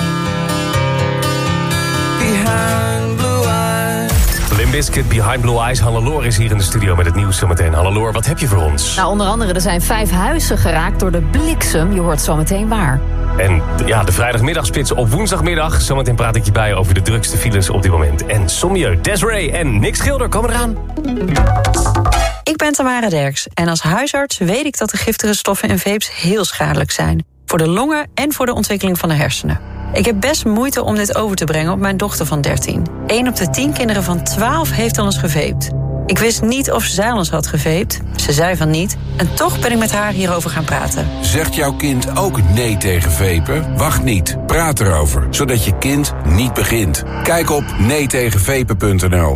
behind blue eyes. Limp Bizkit, Behind Blue Eyes. Hannelore is hier in de studio met het nieuws zometeen. Hannelore, wat heb je voor ons? Nou, onder andere, er zijn 5 huizen geraakt door de bliksem. Je hoort zometeen waar. En ja, de vrijdagmiddagspits op woensdagmiddag. Zometeen praat ik je bij over de drukste files op dit moment. En Sommieu, Desiree en Nick Schilder komen eraan. Ik ben Tamara Derks en als huisarts weet ik dat de giftige stoffen in vapes heel schadelijk zijn. Voor de longen en voor de ontwikkeling van de hersenen. Ik heb best moeite om dit over te brengen op mijn dochter van 13. 1 op de 10 kinderen van 12 heeft al eens gevaped. Ik wist niet of zij al eens had gevaped. Ze zei van niet. En toch ben ik met haar hierover gaan praten. Zegt jouw kind ook nee tegen vapen? Wacht niet. Praat erover, zodat je kind niet begint. Kijk op neetegenvapen.nl.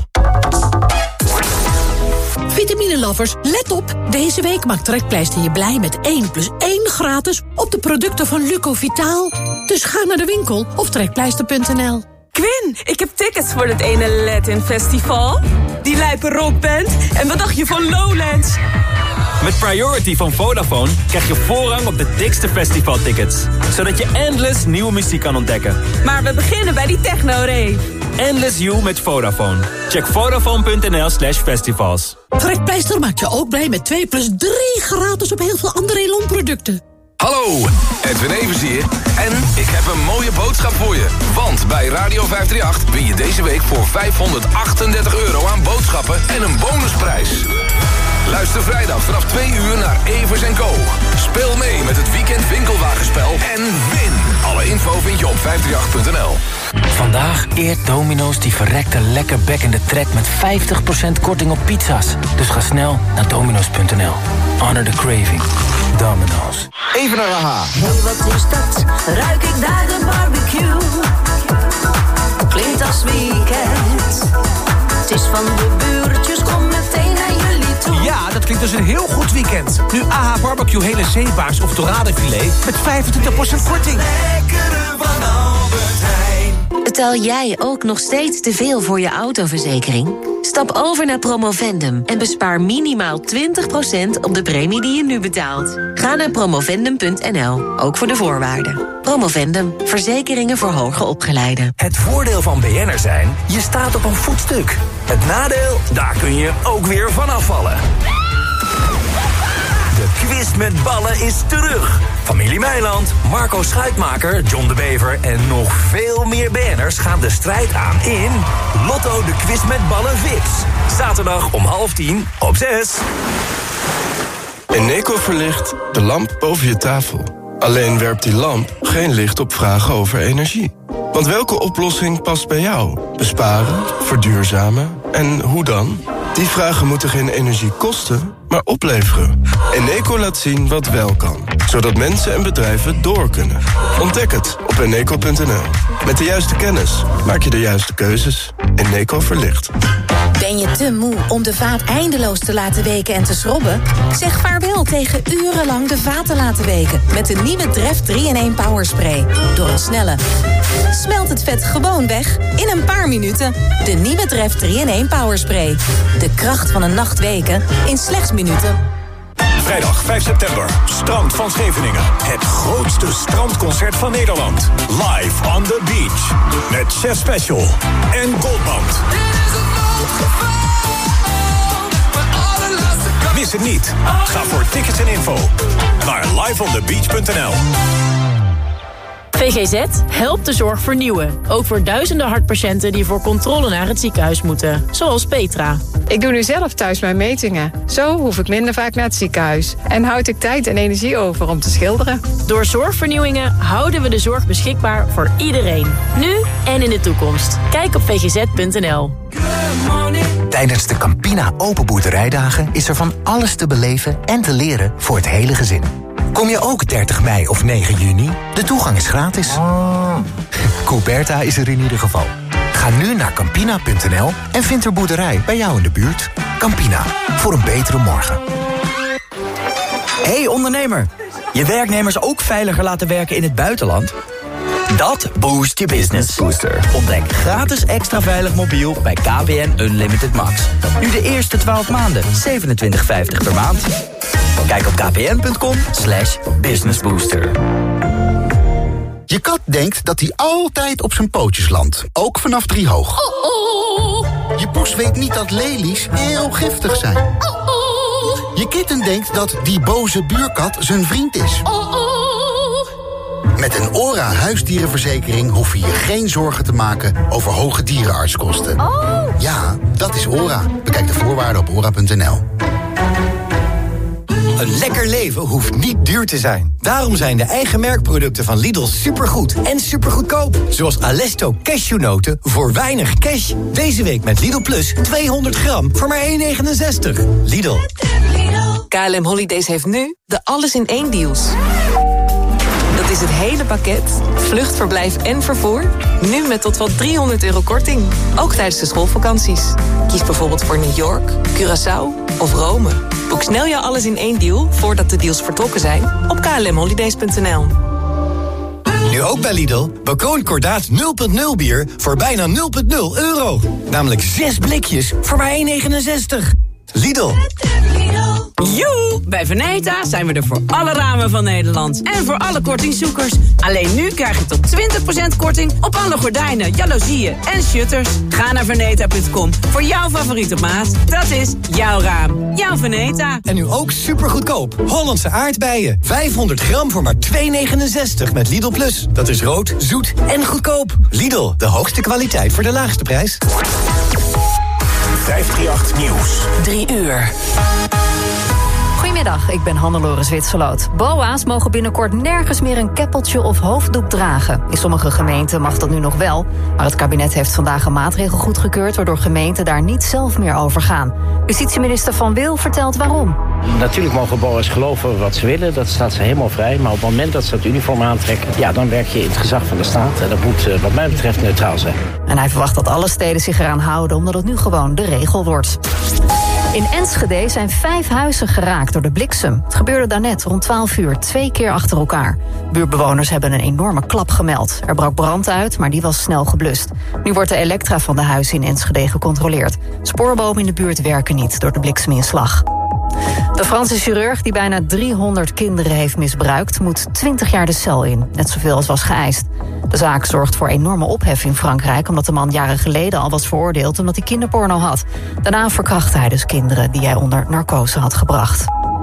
Vitamine-lovers, let op! Deze week maakt Trekpleister je blij met 1+1 gratis op de producten van Lucovitaal. Dus ga naar de winkel of trekpleister.nl. Quinn, ik heb tickets voor het ene Latin Festival. Die lijpe rockband. En wat dacht je van Lowlands? Met Priority van Vodafone krijg je voorrang op de dikste festivaltickets. Zodat je endless nieuwe muziek kan ontdekken. Maar we beginnen bij die techno-rave. Endless You met Vodafone. Check vodafone.nl/festivals. Trekpleister maakt je ook blij met 2+3 gratis op heel veel andere Elon-producten. Hallo, Edwin Evers hier. En ik heb een mooie boodschap voor je. Want bij Radio 538 win je deze week voor €538 aan boodschappen en een bonusprijs. Luister vrijdag vanaf 2 uur naar Evers & Co. Speel mee met het weekend winkelwagenspel en win. Alle info vind je op 538.nl. Vandaag eert Domino's die verrekte lekker bekkende trek met 50% korting op pizza's. Dus ga snel naar domino's.nl. Honor the craving. Domino's. Even naar AHA. Hey, wat is dat? Ruik ik daar een barbecue? Klinkt als weekend. Het is van de buurtjes, kom meteen naar jullie toe. Ja, dat klinkt dus een heel goed weekend. Nu AHA Barbecue hele zeebaars of doradefilet met 25% korting. Lekkere van Albert Heijn. Betaal jij ook nog steeds te veel voor je autoverzekering? Stap over naar Promovendum en bespaar minimaal 20% op de premie die je nu betaalt. Ga naar promovendum.nl, ook voor de voorwaarden. Promovendum, verzekeringen voor hoger opgeleiden. Het voordeel van BN'er zijn, je staat op een voetstuk. Het nadeel, daar kun je ook weer van afvallen. De quiz met ballen is terug. Familie Meiland, Marco Schuitmaker, John de Bever en nog veel meer BN'ers gaan de strijd aan in Lotto de Quiz met Ballen VIX. Zaterdag om 9:30 op 6. Eneco verlicht de lamp boven je tafel. Alleen werpt die lamp geen licht op vragen over energie. Want welke oplossing past bij jou? Besparen, verduurzamen en hoe dan? Die vragen moeten geen energie kosten, maar opleveren. Eneco laat zien wat wel kan, zodat mensen en bedrijven door kunnen. Ontdek het op eneco.nl. Met de juiste kennis maak je de juiste keuzes. Eneco verlicht. Ben je te moe om de vaat eindeloos te laten weken en te schrobben? Zeg vaarwel tegen urenlang de vaat te laten weken met de nieuwe Dreft 3-in-1 Powerspray. Door een snelle smelt het vet gewoon weg in een paar minuten. De nieuwe Dreft 3-in-1 Powerspray. De kracht van een nacht weken in slechts minuten. Vrijdag 5 september, Strand van Scheveningen. Het grootste strandconcert van Nederland. Live on the beach. Met Chef Special en Goldband. Mis het niet. Ga voor tickets en info naar liveonthebeach.nl. VGZ helpt de zorg vernieuwen. Ook voor duizenden hartpatiënten die voor controle naar het ziekenhuis moeten. Zoals Petra. Ik doe nu zelf thuis mijn metingen. Zo hoef ik minder vaak naar het ziekenhuis. En houd ik tijd en energie over om te schilderen. Door zorgvernieuwingen houden we de zorg beschikbaar voor iedereen. Nu en in de toekomst. Kijk op vgz.nl. Tijdens de Campina Open Boerderijdagen is er van alles te beleven en te leren voor het hele gezin. Kom je ook 30 mei of 9 juni? De toegang is gratis. Couberta is er in ieder geval. Ga nu naar Campina.nl en vind er boerderij bij jou in de buurt. Campina, voor een betere morgen. Hey ondernemer, je werknemers ook veiliger laten werken in het buitenland? Dat boost je business. Booster. Ontdek gratis extra veilig mobiel bij KPN Unlimited Max. Nu de eerste 12 maanden, 27,50 per maand. Kijk op kpn.com/businessbooster. Je kat denkt dat hij altijd op zijn pootjes landt, ook vanaf 3 hoog. Je poes weet niet dat lelies heel giftig zijn. Je kitten denkt dat die boze buurkat zijn vriend is. Met een ORA huisdierenverzekering hoef je je geen zorgen te maken over hoge dierenartskosten. Ja, dat is ORA. Bekijk de voorwaarden op ora.nl. Een lekker leven hoeft niet duur te zijn. Daarom zijn de eigen merkproducten van Lidl supergoed en supergoedkoop. Zoals Alesto cashewnoten voor weinig cash. Deze week met Lidl Plus 200 gram voor maar €1,69. Lidl. KLM Holidays heeft nu de alles-in-één deals. Dat is het hele pakket, vluchtverblijf en vervoer. Nu met tot wel €300 korting. Ook tijdens de schoolvakanties. Kies bijvoorbeeld voor New York, Curaçao of Rome. Boek snel jouw alles-in-één deal voordat de deals vertrokken zijn op klmholidays.nl. Nu ook bij Lidl. Balkoon Kordaat 0.0 bier voor bijna €0.0. Namelijk 6 blikjes voor maar €1,69. Lidl. Joe! Bij Veneta zijn we er voor alle ramen van Nederland. En voor alle kortingszoekers. Alleen nu krijg je tot 20% korting op alle gordijnen, jaloezieën en shutters. Ga naar veneta.com voor jouw favoriete maat. Dat is jouw raam. Jouw Veneta. En nu ook supergoedkoop. Hollandse aardbeien. 500 gram voor maar €2,69 met Lidl Plus. Dat is rood, zoet en goedkoop. Lidl, de hoogste kwaliteit voor de laagste prijs. 538 Nieuws. 3 uur. Goedemiddag, ik ben Hannelore Zwitserloot. BOA's mogen binnenkort nergens meer een keppeltje of hoofddoek dragen. In sommige gemeenten mag dat nu nog wel. Maar het kabinet heeft vandaag een maatregel goedgekeurd, waardoor gemeenten daar niet zelf meer over gaan. Justitieminister Van Wil vertelt waarom. Natuurlijk mogen BOA's geloven wat ze willen, dat staat ze helemaal vrij. Maar op het moment dat ze het uniform aantrekken, ja, dan werk je in het gezag van de staat. En dat moet wat mij betreft neutraal zijn. En hij verwacht dat alle steden zich eraan houden, omdat het nu gewoon de regel wordt. In Enschede zijn 5 huizen geraakt door de bliksem. Het gebeurde daarnet rond 12 uur, 2 keer achter elkaar. Buurtbewoners hebben een enorme klap gemeld. Er brak brand uit, maar die was snel geblust. Nu wordt de elektra van de huizen in Enschede gecontroleerd. Spoorbomen in de buurt werken niet door de blikseminslag. De Franse chirurg die bijna 300 kinderen heeft misbruikt, moet 20 jaar de cel in. Net zoveel als was geëist. De zaak zorgt voor enorme ophef in Frankrijk, omdat de man jaren geleden al was veroordeeld omdat hij kinderporno had. Daarna verkrachtte hij dus kinderen die hij onder narcose had gebracht.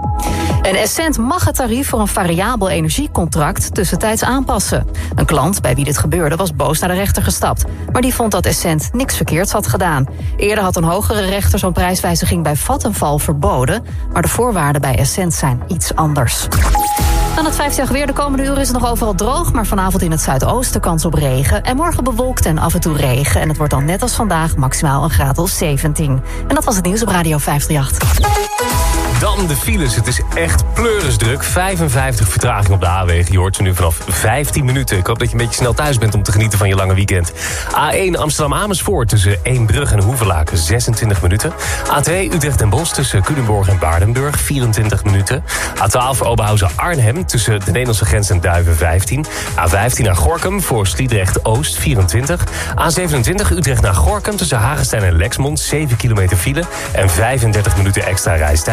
En Essent mag het tarief voor een variabel energiecontract tussentijds aanpassen. Een klant bij wie dit gebeurde was boos naar de rechter gestapt. Maar die vond dat Essent niks verkeerds had gedaan. Eerder had een hogere rechter zo'n prijswijziging bij Vattenfall verboden. Maar de voorwaarden bij Essent zijn iets anders. Dan het 50 weer. De komende uren is het nog overal droog, maar vanavond in het zuidoosten kans op regen. En morgen bewolkt en af en toe regen. En het wordt dan net als vandaag maximaal een graad of 17. En dat was het nieuws op Radio 538. Dan de files. Het is echt pleurisdruk. 55 vertraging op de A-wegen. Je hoort ze nu vanaf 15 minuten. Ik hoop dat je een beetje snel thuis bent om te genieten van je lange weekend. A1 Amsterdam-Amersfoort tussen Eembrug en Hoevelaken 26 minuten. A2 Utrecht-Den Bosch tussen Culemborg en Baardenburg 24 minuten. A12 Oberhausen-Arnhem tussen de Nederlandse grens en Duiven 15. A15 naar Gorinchem voor Sliedrecht-Oost 24. A27 Utrecht naar Gorinchem tussen Hagestein en Lexmond 7 kilometer file en 35 minuten extra reistijd.